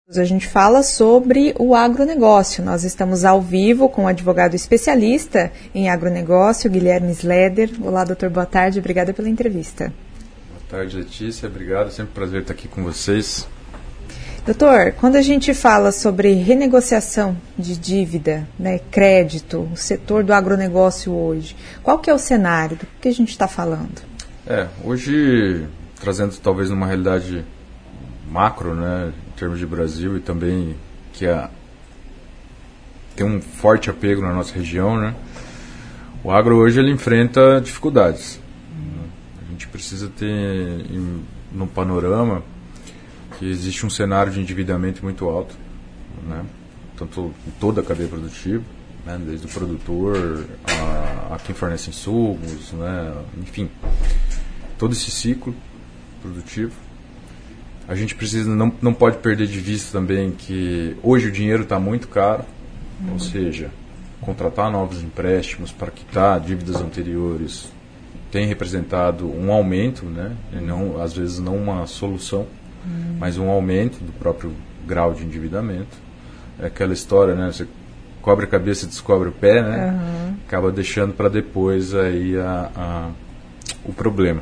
A gente fala sobre o agronegócio. Nós estamos ao vivo com um advogado especialista em agronegócio, Guilherme Sleder. Olá, doutor, boa tarde. Obrigada pela entrevista. Boa tarde, Letícia. Obrigado. É sempre um prazer estar aqui com vocês. Doutor, quando a gente fala sobre renegociação de dívida, né, crédito, o setor do agronegócio hoje, qual que é o cenário? Do que a gente está falando? Hoje, trazendo talvez numa realidade macro, né, em termos de Brasil e também que tem um forte apego na nossa região, né, o agro hoje ele enfrenta dificuldades. A gente precisa ter no panorama que existe um cenário de endividamento muito alto, né, tanto em toda a cadeia produtiva, né, desde o produtor a quem fornece insumos, né, enfim, todo esse ciclo produtivo. A gente precisa, não pode perder de vista também que hoje o dinheiro está muito caro, ou seja, contratar novos empréstimos para quitar dívidas anteriores tem representado um aumento, né, e não, às vezes não uma solução, mas um aumento do próprio grau de endividamento. É aquela história, né, você cobre a cabeça e descobre o pé, né, acaba deixando para depois aí o problema.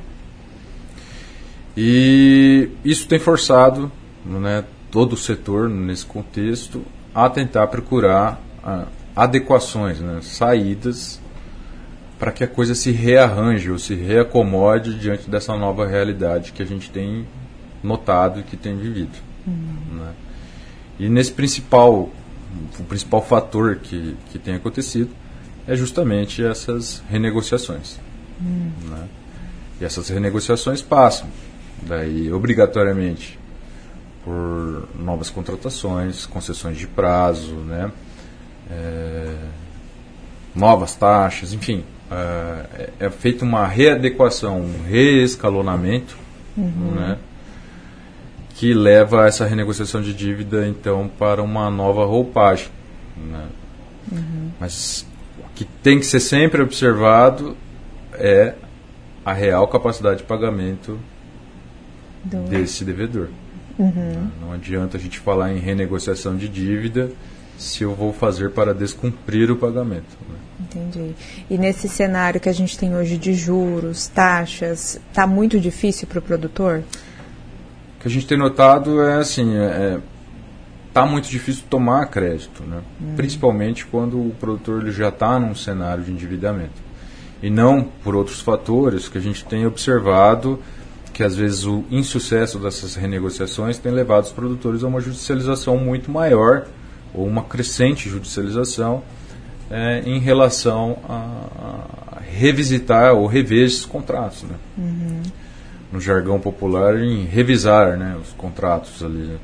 E isso tem forçado, né, todo o setor nesse contexto a tentar procurar adequações, né, saídas para que a coisa se rearranje ou se reacomode diante dessa nova realidade que a gente tem notado e que tem vivido. Né. E nesse o principal fator que tem acontecido é justamente essas renegociações. Né. E essas renegociações passam daí obrigatoriamente por novas contratações, concessões de prazo, né, novas taxas, enfim, é feita uma readequação, um reescalonamento, né, que leva a essa renegociação de dívida então para uma nova roupagem, né. Mas o que tem que ser sempre observado é a real capacidade de pagamento desse devedor. Não adianta a gente falar em renegociação de dívida se eu vou fazer para descumprir o pagamento. Né? Entendi. E nesse cenário que a gente tem hoje de juros, taxas, está muito difícil para o produtor? O que a gente tem notado é assim, está muito difícil tomar crédito, né? Principalmente quando o produtor ele já está num cenário de endividamento. E não por outros fatores que a gente tem observado que às vezes o insucesso dessas renegociações tem levado os produtores a uma judicialização muito maior ou uma crescente judicialização em relação a revisitar ou rever esses contratos, né? No jargão popular, em revisar, né, os contratos ali. Né?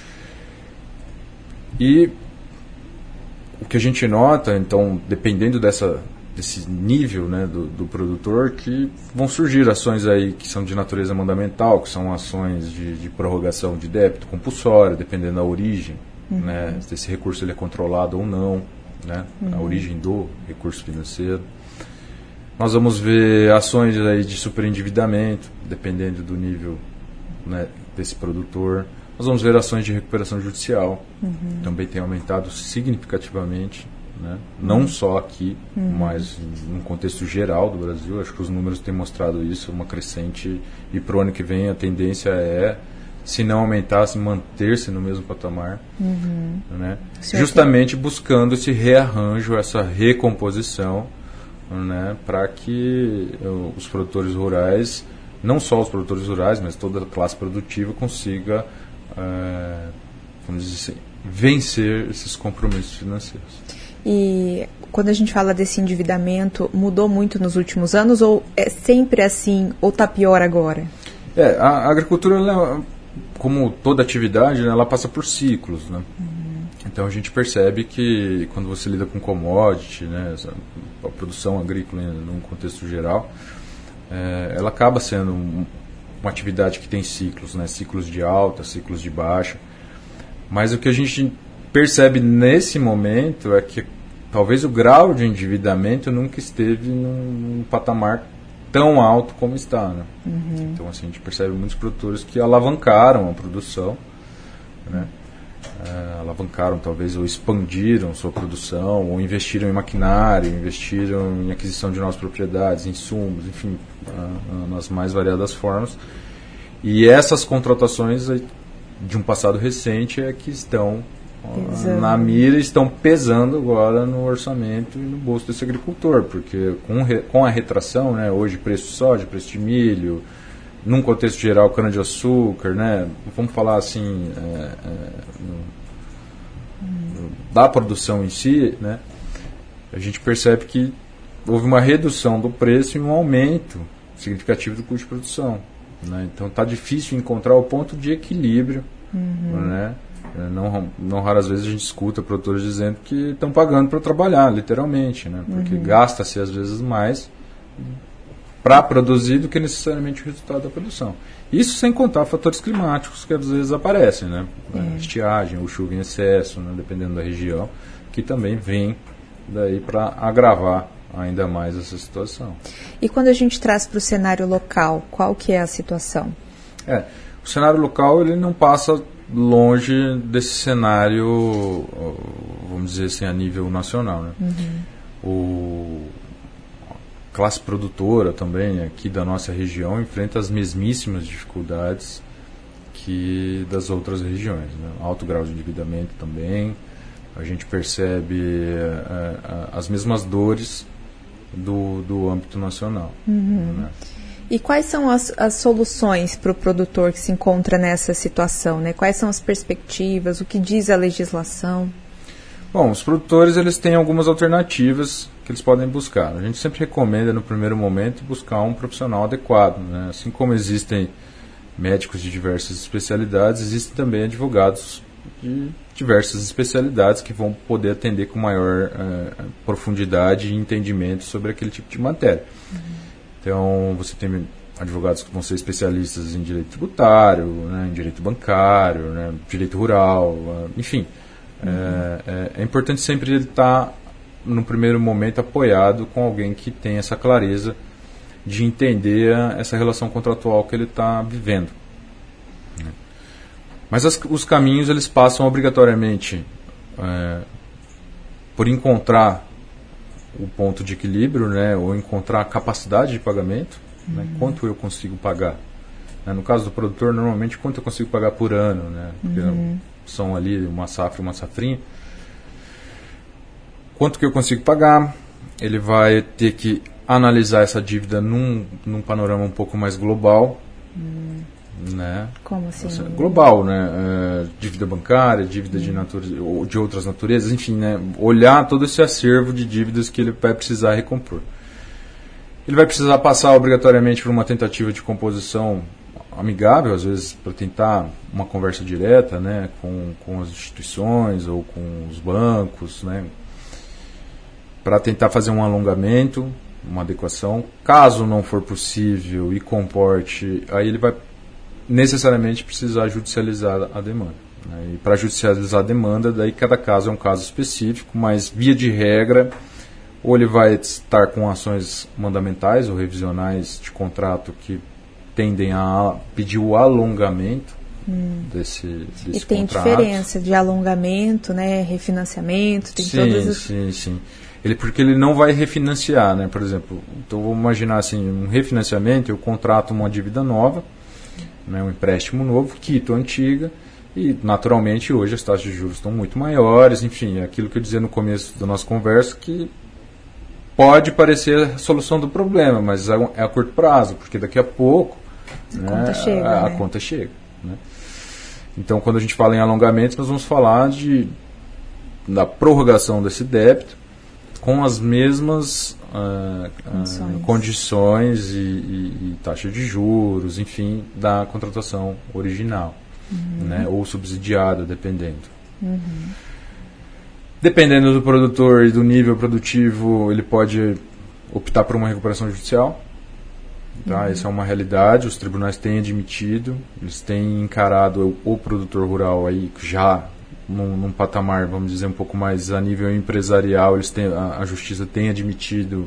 E o que a gente nota, então, dependendo desse nível, né, do produtor, que vão surgir ações aí que são de natureza mandamental, que são ações de prorrogação de débito compulsória, dependendo da origem, né, se esse recurso ele é controlado ou não, né, a origem do recurso financeiro. Nós vamos ver ações aí de superendividamento, dependendo do nível, né, desse produtor. Nós vamos ver ações de recuperação judicial, também tem aumentado significativamente. Né? Não só aqui, mas num contexto geral do Brasil. Acho que os números têm mostrado isso, uma crescente, e para o ano que vem a tendência é, se não aumentar, se manter-se no mesmo patamar, né? Justamente buscando esse rearranjo, essa recomposição, né? Para que os produtores rurais, não só os produtores rurais, mas toda a classe produtiva consiga, vamos dizer assim, vencer esses compromissos financeiros. E quando a gente fala desse endividamento, mudou muito nos últimos anos ou é sempre assim, ou está pior agora? A agricultura, ela, como toda atividade, né, ela passa por ciclos, né? Então a gente percebe que quando você lida com commodity, né, a produção agrícola num contexto geral, ela acaba sendo uma atividade que tem ciclos, né, ciclos de alta, ciclos de baixa. Mas o que a gente percebe nesse momento é que talvez o grau de endividamento nunca esteve num patamar tão alto como está, né? Então assim, a gente percebe muitos produtores que alavancaram a produção, né? alavancaram talvez ou expandiram sua produção, ou investiram em maquinário, investiram em aquisição de novas propriedades, insumos, enfim, nas mais variadas formas. E essas contratações de um passado recente é que estão na mira, estão pesando agora no orçamento e no bolso desse agricultor, porque com a retração, né, hoje preço de soja, preço de milho, num contexto geral cana-de-açúcar, né, vamos falar assim, da produção em si, né, a gente percebe que houve uma redução do preço e um aumento significativo do custo de produção, né, então está difícil encontrar o ponto de equilíbrio, né. Não raras vezes a gente escuta produtores dizendo que estão pagando para trabalhar, literalmente, né? Porque gasta-se às vezes mais para produzir do que necessariamente o resultado da produção. Isso sem contar fatores climáticos que às vezes aparecem, né? Estiagem ou chuva em excesso, né? Dependendo da região, que também vem daí para agravar ainda mais essa situação. E quando a gente traz para o cenário local, qual que é a situação? O cenário local ele não passa longe desse cenário, vamos dizer assim, a nível nacional, né? A classe produtora também aqui da nossa região enfrenta as mesmíssimas dificuldades que das outras regiões, né? Alto grau de endividamento também, a gente percebe as mesmas dores do âmbito nacional, né? E quais são as soluções para o produtor que se encontra nessa situação, né? Quais são as perspectivas, o que diz a legislação? Bom, os produtores eles têm algumas alternativas que eles podem buscar. A gente sempre recomenda no primeiro momento buscar um profissional adequado, né? Assim como existem médicos de diversas especialidades, existem também advogados de diversas especialidades que vão poder atender com maior profundidade e entendimento sobre aquele tipo de matéria. Então, você tem advogados que vão ser especialistas em direito tributário, né, em direito bancário, né, direito rural, enfim. É importante sempre ele estar, no primeiro momento, apoiado com alguém que tem essa clareza de entender essa relação contratual que ele está vivendo. Mas os caminhos eles passam obrigatoriamente por encontrar o ponto de equilíbrio, né, ou encontrar a capacidade de pagamento, né, quanto eu consigo pagar. Né, no caso do produtor, normalmente, quanto eu consigo pagar por ano, né, porque são ali uma safra e uma safrinha. Quanto que eu consigo pagar, ele vai ter que analisar essa dívida num panorama um pouco mais global, né? Como assim? Global, né? Dívida bancária, dívida de outras naturezas, enfim, né? Olhar todo esse acervo de dívidas que ele vai precisar recompor. Ele vai precisar passar obrigatoriamente por uma tentativa de composição amigável, às vezes para tentar uma conversa direta, né? com as instituições ou com os bancos, né? Para tentar fazer um alongamento, uma adequação. Caso não for possível e comporte, aí ele vai necessariamente precisar judicializar a demanda, né? E para judicializar a demanda, daí cada caso é um caso específico, mas via de regra, ou ele vai estar com ações mandamentais ou revisionais de contrato que tendem a pedir o alongamento desse contrato. E tem diferença de alongamento, né, refinanciamento, tem todas as... Sim. Porque ele não vai refinanciar, né? Por exemplo, então vamos imaginar assim, um refinanciamento, eu contrato uma dívida nova, né, um empréstimo novo, quito a antiga, e naturalmente hoje as taxas de juros estão muito maiores, enfim, é aquilo que eu dizia no começo da nossa conversa, que pode parecer a solução do problema, mas é a curto prazo, porque daqui a pouco a conta chega. Né? Então, quando a gente fala em alongamento, nós vamos falar da prorrogação desse débito com as mesmas condições e taxa de juros, enfim, da contratação original, né? Ou subsidiada, dependendo. Dependendo do produtor e do nível produtivo, ele pode optar por uma recuperação judicial. Tá? Essa é uma realidade, os tribunais têm admitido, eles têm encarado o produtor rural aí já num patamar, vamos dizer, um pouco mais a nível empresarial, a justiça tem admitido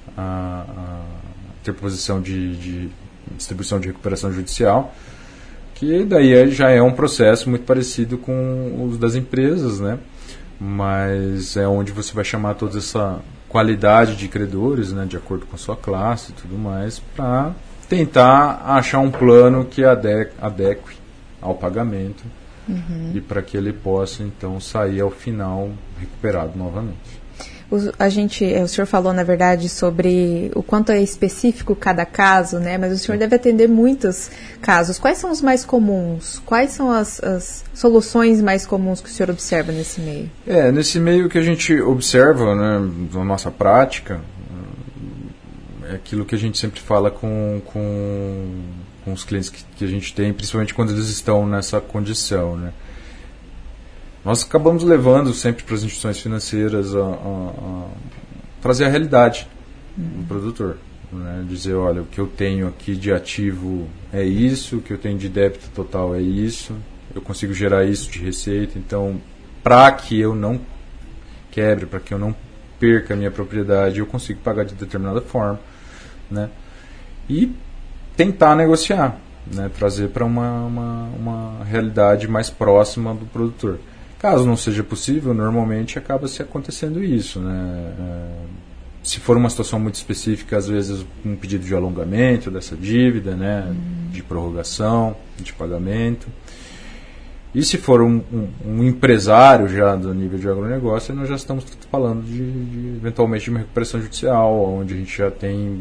a interposição de distribuição de recuperação judicial, Que daí já é um processo muito parecido com os das empresas, né? Mas é onde você vai chamar toda essa qualidade de credores, né, de acordo com a sua classe e tudo mais, para tentar achar um plano que adeque ao pagamento e para que ele possa, então, sair ao final recuperado novamente. O senhor falou, na verdade, sobre o quanto é específico cada caso, né? Mas o senhor deve atender muitos casos. Quais são os mais comuns? Quais são as soluções mais comuns que o senhor observa nesse meio? Nesse meio que a gente observa, né, na nossa prática, é aquilo que a gente sempre fala com os clientes que a gente tem, principalmente quando eles estão nessa condição, né? Nós acabamos levando sempre para as instituições financeiras a trazer a realidade do produtor. Né? Dizer, olha, o que eu tenho aqui de ativo é isso, o que eu tenho de débito total é isso, eu consigo gerar isso de receita. Então, para que eu não quebre, para que eu não perca a minha propriedade, eu consigo pagar de determinada forma. Né? E tentar negociar, né? Trazer para uma realidade mais próxima do produtor. Caso não seja possível, normalmente acaba se acontecendo isso, né? Se for uma situação muito específica, às vezes um pedido de alongamento dessa dívida, né? De prorrogação, de pagamento. E se for um empresário já do nível de agronegócio, nós já estamos falando eventualmente de uma recuperação judicial, onde a gente já tem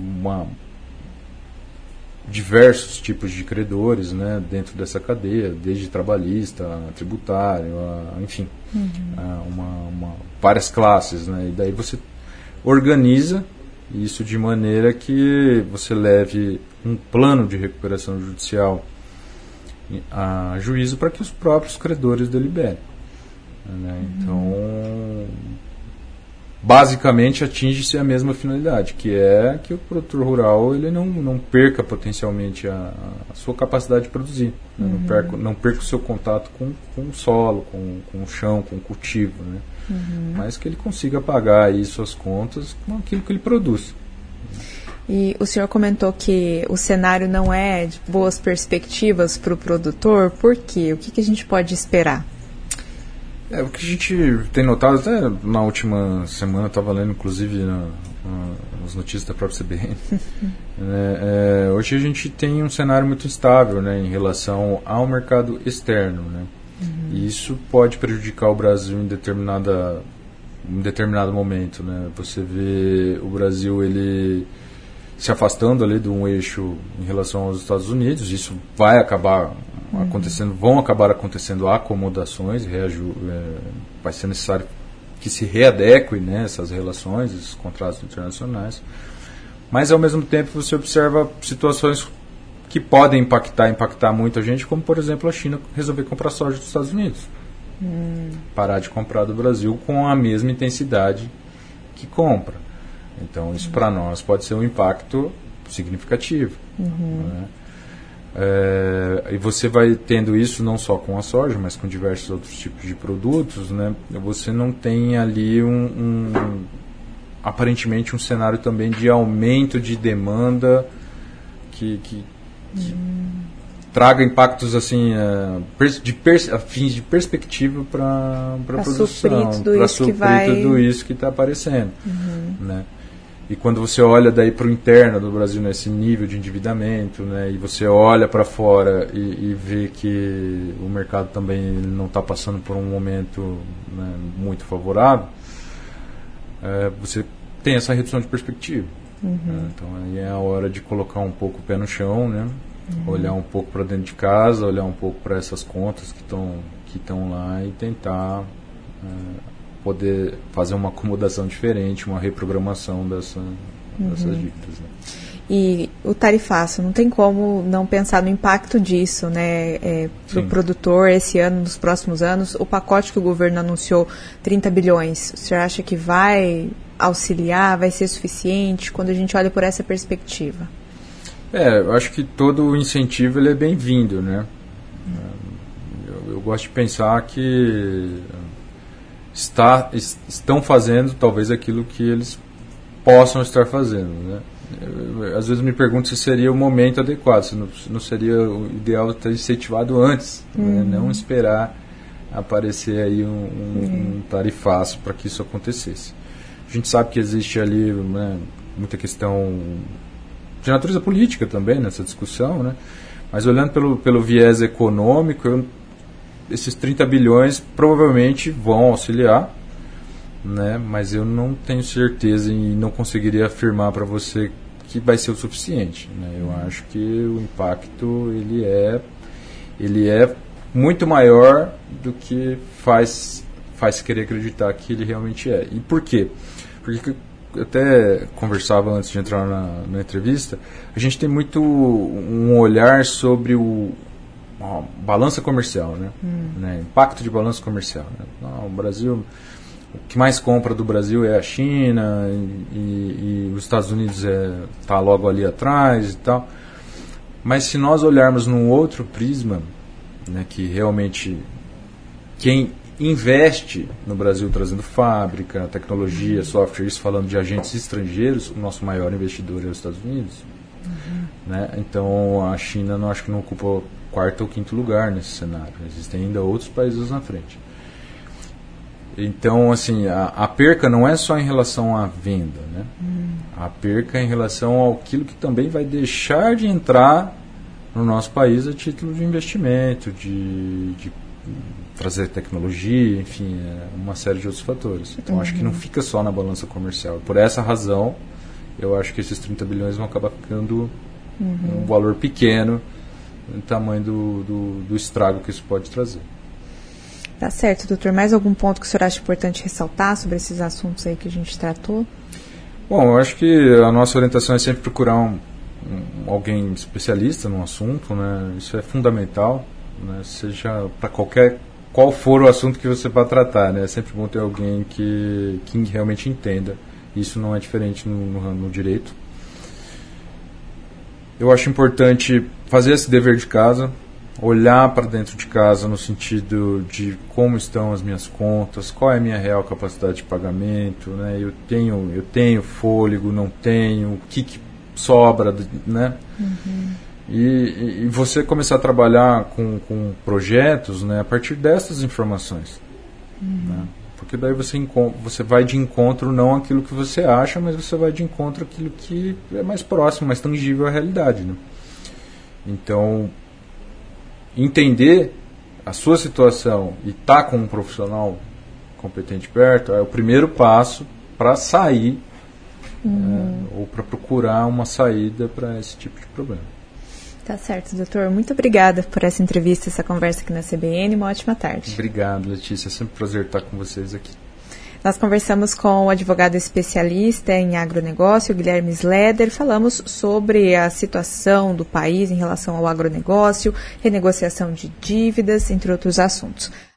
diversos tipos de credores, né, dentro dessa cadeia, desde trabalhista, tributário, enfim, várias classes, né, e daí você organiza isso de maneira que você leve um plano de recuperação judicial a juízo para que os próprios credores deliberem, né? Então, basicamente atinge-se a mesma finalidade, que é que o produtor rural ele não perca potencialmente a sua capacidade de produzir, né? Não perca o seu contato com o solo, com o chão, com o cultivo, né? Mas que ele consiga pagar aí suas contas com aquilo que ele produz. E o senhor comentou que o cenário não é de boas perspectivas para o produtor. Por quê? O que a gente pode esperar? O que a gente tem notado, até na última semana, eu estava lendo inclusive as notícias da própria CBN, hoje a gente tem um cenário muito instável, né, em relação ao mercado externo, né? E isso pode prejudicar o Brasil em determinado momento, né? Você vê o Brasil ele se afastando ali de um eixo em relação aos Estados Unidos. Isso vai acabar acontecendo, vão acabar acontecendo acomodações, vai ser necessário que se readequem, né, essas relações, esses contratos internacionais. Mas ao mesmo tempo você observa situações que podem impactar muita gente, como por exemplo a China resolver comprar soja dos Estados Unidos, parar de comprar do Brasil com a mesma intensidade que compra. Então isso para nós pode ser um impacto significativo, né? E você vai tendo isso não só com a soja, mas com diversos outros tipos de produtos, né? Você não tem ali aparentemente um cenário também de aumento de demanda que traga impactos assim a fins de perspectiva para a produção, para suprir tudo isso que está aparecendo, né? E quando você olha daí para o interno do Brasil, nesse nível de endividamento, né, e você olha para fora e vê que o mercado também não está passando por um momento, né, muito favorável, você tem essa redução de perspectiva. Né? Então aí é a hora de colocar um pouco o pé no chão, né, olhar um pouco para dentro de casa, olhar um pouco para essas contas que estão lá e tentar poder fazer uma acomodação diferente, uma reprogramação dessas dívidas. Né? E o tarifaço, não tem como não pensar no impacto disso, né, para o produtor esse ano, nos próximos anos. O pacote que o governo anunciou, 30 bilhões, o senhor acha que vai auxiliar, vai ser suficiente quando a gente olha por essa perspectiva? Eu acho que todo o incentivo ele é bem-vindo, né? Eu gosto de pensar que estão fazendo talvez aquilo que eles possam estar fazendo, né? às vezes me pergunto se seria o momento adequado, se não seria o ideal ter incentivado antes, né? Não esperar aparecer aí um tarifaço para que isso acontecesse. A gente sabe que existe ali, né, muita questão de natureza política também nessa discussão, né? Mas olhando pelo viés econômico, esses 30 bilhões provavelmente vão auxiliar, né? Mas eu não tenho certeza e não conseguiria afirmar para você que vai ser o suficiente, né? Eu acho que o impacto ele é muito maior do que faz querer acreditar que ele realmente é. E por quê? Porque eu até conversava antes de entrar na entrevista, a gente tem muito um olhar sobre a balança comercial, né? Impacto de balança comercial, né? O Brasil, o que mais compra do Brasil é a China e os Estados Unidos está logo ali atrás e tal. Mas se nós olharmos num outro prisma, né, que realmente quem investe no Brasil trazendo fábrica, tecnologia, software, isso falando de agentes estrangeiros, o nosso maior investidor é os Estados Unidos. Né? Então a China acho que não ocupa o quarto ou quinto lugar nesse cenário. Existem ainda outros países na frente. Então, assim, a perca não é só em relação à venda, né? A perca é em relação àquilo que também vai deixar de entrar no nosso país a título de investimento, de trazer tecnologia, enfim, uma série de outros fatores. Então, acho que não fica só na balança comercial. Por essa razão, eu acho que esses 30 bilhões vão acabar ficando um valor pequeno no tamanho do estrago que isso pode trazer. Tá certo, doutor. Mais algum ponto que o senhor acha importante ressaltar sobre esses assuntos aí que a gente tratou? Bom, eu acho que a nossa orientação é sempre procurar alguém especialista no assunto, né? Isso é fundamental, né? Seja para qual for o assunto que você vai tratar, né? É sempre bom ter alguém que realmente entenda. Isso não é diferente no direito. Eu acho importante fazer esse dever de casa, olhar para dentro de casa no sentido de como estão as minhas contas, qual é a minha real capacidade de pagamento, né? Eu tenho fôlego, não tenho, o que sobra, né? E você começar a trabalhar com projetos, né, a partir dessas informações, né? Porque daí você vai de encontro não aquilo que você acha, mas você vai de encontro aquilo que é mais próximo, mais tangível à realidade, né? Então, entender a sua situação e estar com um profissional competente perto é o primeiro passo para sair ou para procurar uma saída para esse tipo de problema. Tá certo, doutor. Muito obrigada por essa entrevista, essa conversa aqui na CBN. Uma ótima tarde. Obrigado, Letícia. É sempre um prazer estar com vocês aqui. Nós conversamos com o advogado especialista em agronegócio, Guilherme Sleder. Falamos sobre a situação do país em relação ao agronegócio, renegociação de dívidas, entre outros assuntos.